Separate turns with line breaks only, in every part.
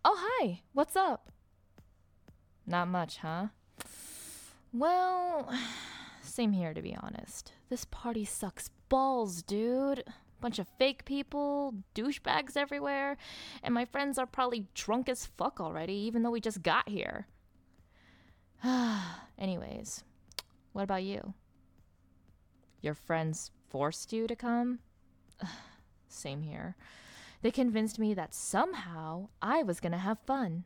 Oh, hi. What's up? Not much, huh? Well, same here to be honest. This party sucks balls, dude. Bunch of fake people, douchebags everywhere, and my friends are probably drunk as fuck already, even though we just got here. Anyways, what about you? Your friends forced you to come? Same here. They convinced me that somehow I was gonna have fun.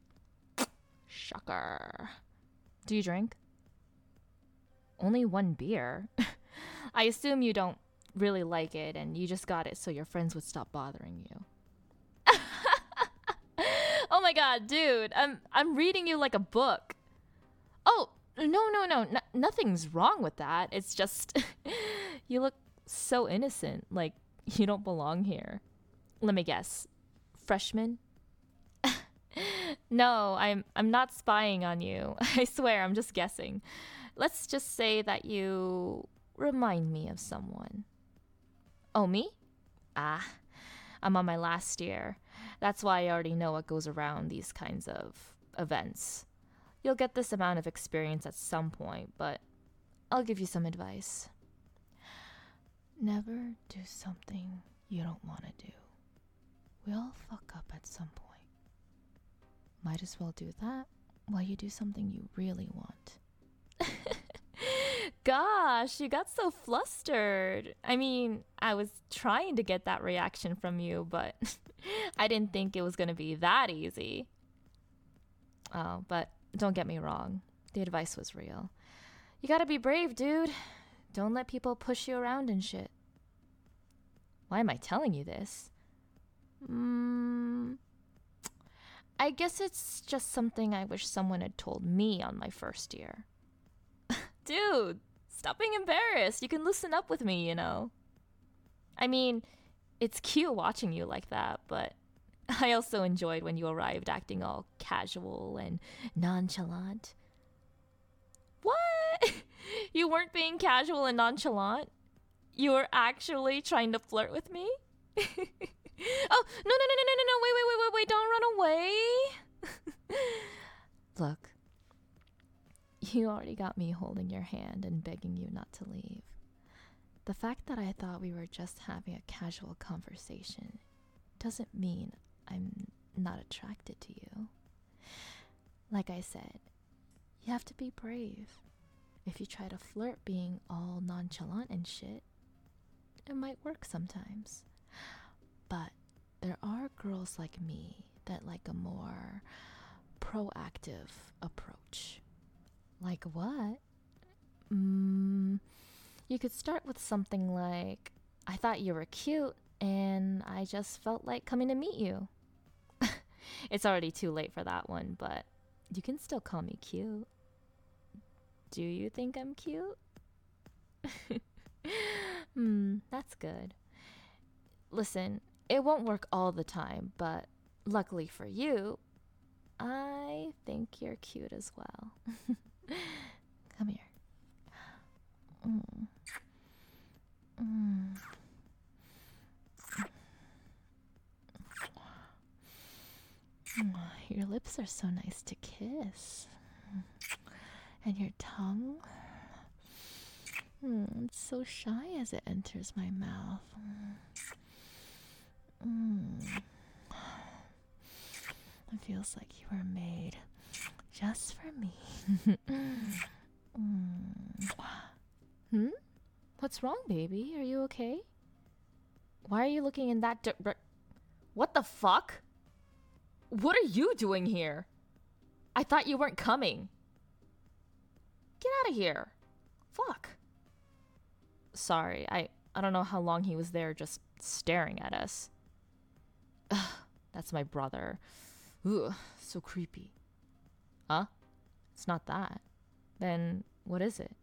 Shocker. Do you drink? Only one beer? I assume you don't really like it and you just got it so your friends would stop bothering you. Oh my god, dude. I'm reading you like a book. Oh, no. Nothing's wrong with that. It's just you look so innocent, like you don't belong here. Let me guess. Freshman? No, I'm not spying on you. I swear, I'm just guessing. Let's just say that you remind me of someone. Oh, me? Ah, I'm on my last year. That's why I already know what goes around these kinds of events. You'll get this amount of experience at some point, but I'll give you some advice. Never do something you don't want to do. We all fuck up at some point. Might as well do that while you do something you really want. Gosh, you got so flustered. I mean, I was trying to get that reaction from you, but I didn't think it was going to be that easy. Oh, but don't get me wrong. The advice was real. You gotta be brave, dude. Don't let people push you around and shit. Why am I telling you this? I guess it's just something I wish someone had told me on my first year. Dude, stop being embarrassed. You can loosen up with me, you know. I mean, it's cute watching you like that, but I also enjoyed when you arrived acting all casual and nonchalant. What? You weren't being casual and nonchalant? You were actually trying to flirt with me? Oh, no, wait, don't run away. Look, you already got me holding your hand and begging you not to leave. The fact that I thought we were just having a casual conversation doesn't mean I'm not attracted to you. Like I said, you have to be brave. If you try to flirt being all nonchalant and shit, it might work sometimes. But there are girls like me that like a more proactive approach. Like what? You could start with something like, I thought you were cute and I just felt like coming to meet you. It's already too late for that one, but you can still call me cute. Do you think I'm cute? That's good. Listen, it won't work all the time, but luckily for you, I think you're cute as well. Come here. Your lips are so nice to kiss. And your tongue? It's so shy as it enters my mouth. It feels like you were made just for me. What's wrong, baby? Are you okay? Why are you looking in that What the fuck? What are you doing here? I thought you weren't coming. Get out of here. Fuck. Sorry, I don't know how long he was there just staring at us. Ugh, that's my brother. Ugh, so creepy. Huh? It's not that. Then what is it?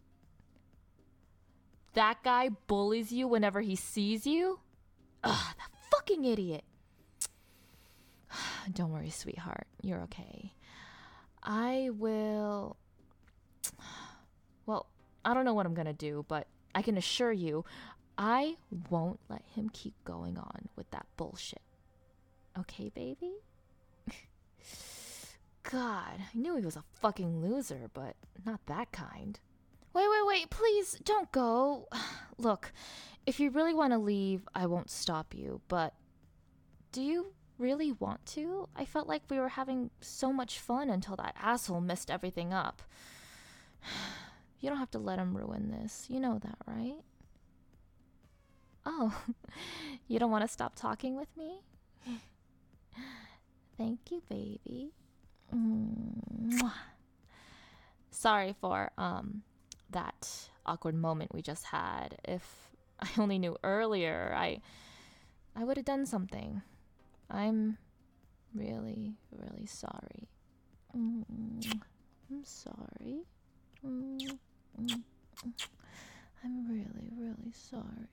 That guy bullies you whenever he sees you? Ugh, that fucking idiot. Don't worry, sweetheart. You're okay. I will... Well, I don't know what I'm gonna do, but I can assure you, I won't let him keep going on with that bullshit. Okay, baby? God, I knew he was a fucking loser, but not that kind. Wait, please, don't go. Look, if you really want to leave, I won't stop you, but do you really want to? I felt like we were having so much fun until that asshole messed everything up. You don't have to let him ruin this. You know that, right? Oh, you don't want to stop talking with me? Thank you, baby. Mwah. Sorry for, that awkward moment we just had. If I only knew earlier, I would have done something. I'm really, really sorry. I'm sorry. I'm really, really sorry.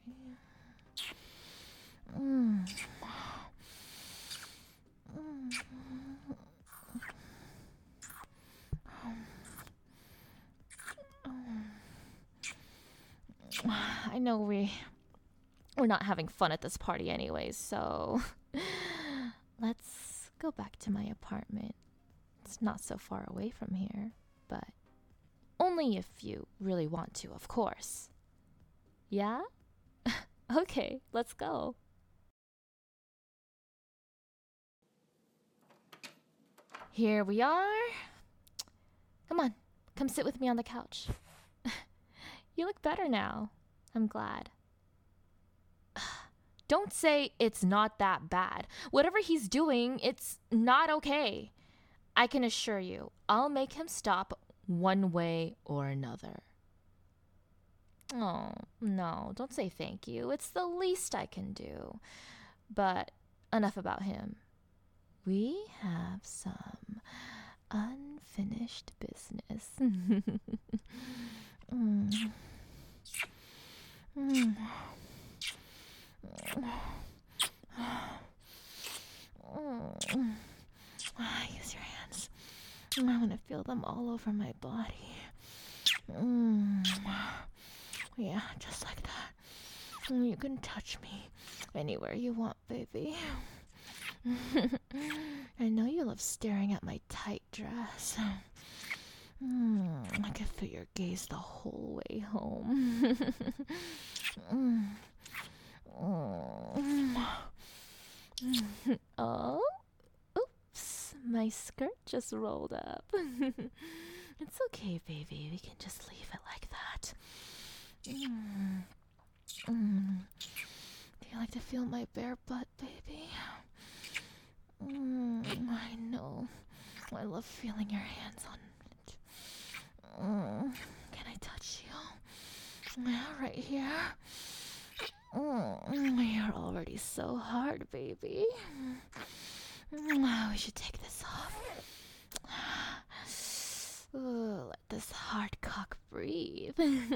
I know we're not having fun at this party anyways, so let's go back to my apartment. It's not so far away from here, but only if you really want to, of course. Yeah? Okay, let's go. Here we are. Come on, come sit with me on the couch. You look better now. I'm glad. Don't say it's not that bad. Whatever he's doing, it's not okay. I can assure you, I'll make him stop one way or another. Oh, no, don't say thank you. It's the least I can do. But enough about him. We have some unfinished business. Use your hands. I want to feel them all over my body. Yeah, just like that. You can touch me anywhere you want, baby. I know you love staring at my tight dress. I can feel your gaze the whole way home. Oh, oops, my skirt just rolled up. It's okay, baby. We can just leave it like that. Do you like to feel my bare butt, baby? I know. I love feeling your hands on it. Can I touch you? Yeah, right here. You're already so hard, baby. We should take this off. Let this hard cock breathe.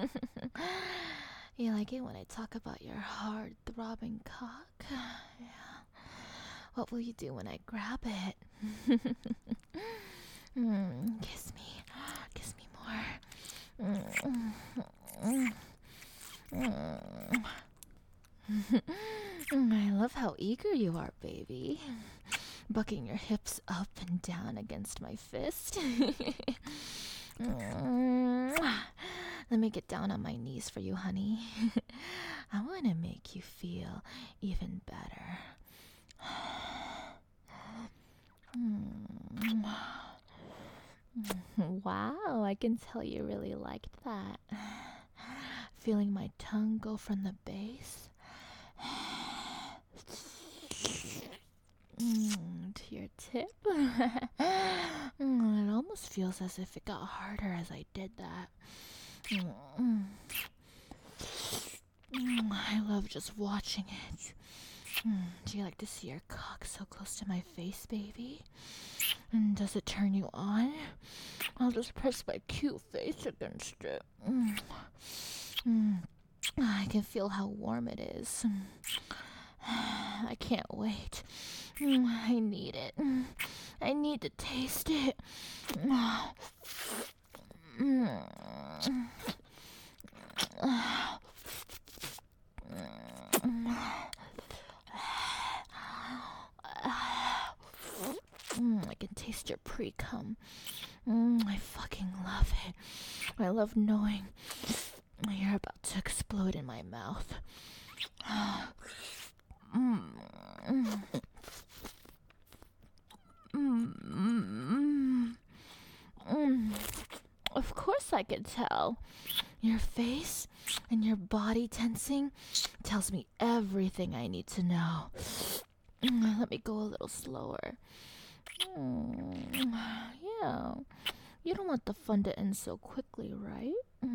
You like it when I talk about your hard throbbing cock? Yeah. What will you do when I grab it? Kiss me. Kiss me more. I love how eager you are, baby. Bucking your hips up and down against my fist. Let me get down on my knees for you, honey. I want to make you feel even better. Wow, I can tell you really liked that. Feeling my tongue go from the base to your tip. It almost feels as if it got harder as I did that. I love just watching it. Do you like to see your cock so close to my face, baby? And does it turn you on? I'll just press my cute face against it. I can feel how warm it is. I can't wait. I need it. I need to taste it. I can taste your pre-cum. I fucking love it. I love knowing you're about to explode in my mouth. Of course I could tell. Your face and your body tensing tells me everything I need to know. Let me go a little slower. Yeah. You don't want the fun to end so quickly, right?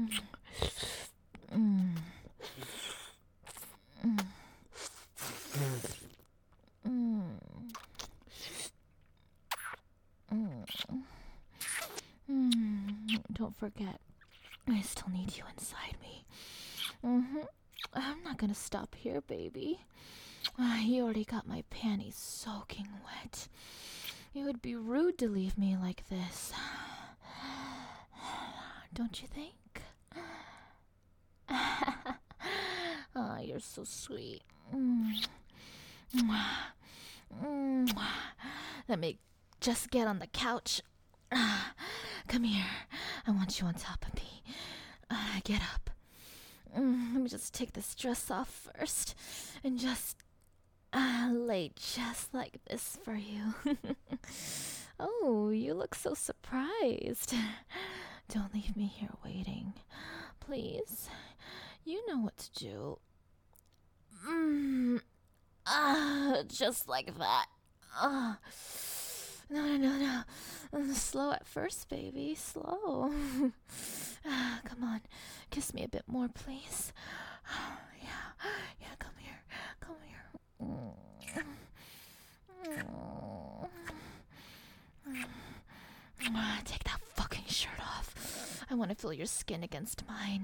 Don't forget, I still need you inside me. I'm not gonna stop here, baby. You already got my panties soaking wet. It would be rude to leave me like this. Don't you think? Oh, you're so sweet. Let me just get on the couch. Come here. I want you on top of me. Get up. Let me just take this dress off first and just lay just like this for you. Oh, you look so surprised. Don't leave me here waiting. Please. You know what to do. Just like that. No. Slow at first, baby. Slow. Come on. Kiss me a bit more, please. Yeah, come here. Take that fucking shirt off. I want to feel your skin against mine.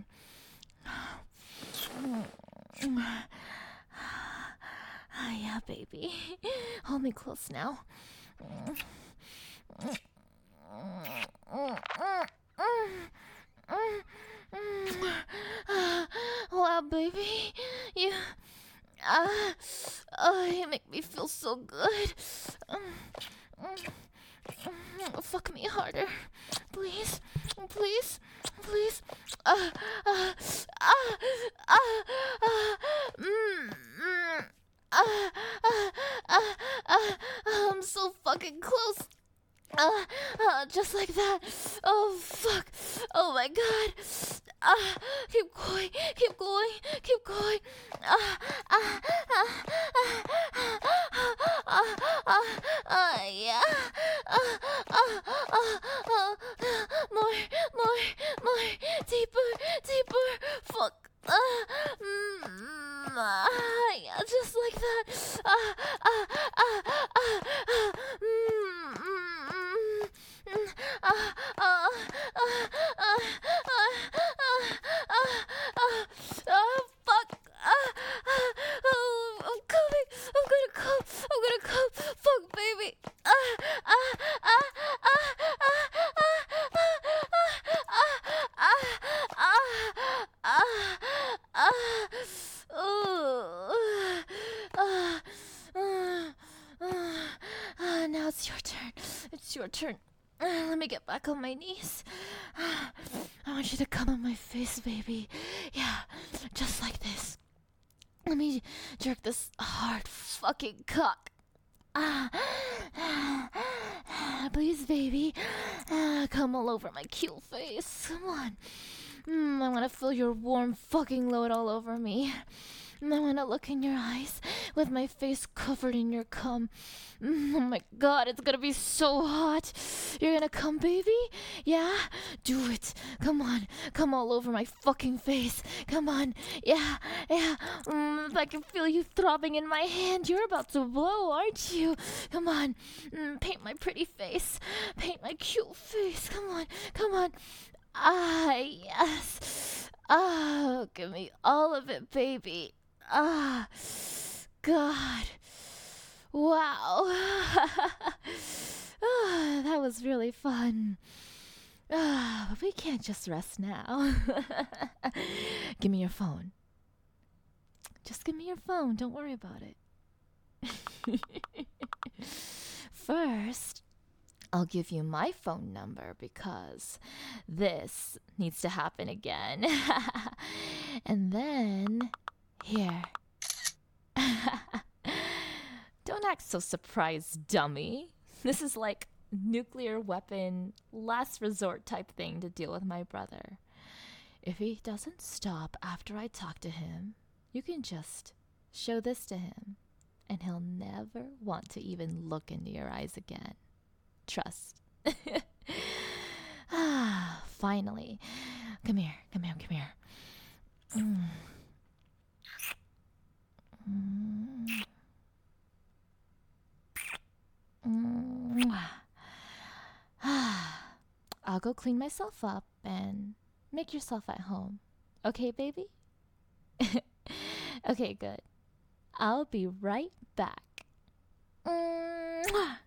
Yeah, baby. Hold me close now. Wow, baby. You make me feel so good. Fuck me harder. Please. I'm so fucking close. Just like that. Oh, fuck. Oh, my God. Keep going. Yeah. More. Deeper. Fuck. Yeah, just like that. Fuck. I'm coming. I'm gonna come. Fuck, baby. Now it's your turn. Let me get back on my knees. I want you to come on my face, baby. Yeah, just like this. Let me jerk this hard fucking cock. Please, baby. Come all over my cute face. Come on. I want to feel your warm fucking load all over me. I want to look in your eyes with my face covered in your cum. Oh my God, it's gonna be so hot. You're gonna come, baby? Yeah? Do it. Come on. Come all over my fucking face. Come on. Yeah. If I can feel you throbbing in my hand, you're about to blow, aren't you? Come on. Paint my pretty face. Paint my cute face. Come on. Yes. Give me all of it, baby. God. Wow. That was really fun. But we can't just rest now. Give me your phone. Just give me your phone. Don't worry about it. First, I'll give you my phone number because this needs to happen again. And then, here. Don't act so surprised, dummy. This is like nuclear weapon, last resort type thing to deal with my brother. If he doesn't stop after I talk to him, you can just show this to him, and he'll never want to even look into your eyes again. Trust. Finally. Come here, come here, come here. I'll go clean myself up and make yourself at home. Okay, baby? Okay, good. I'll be right back.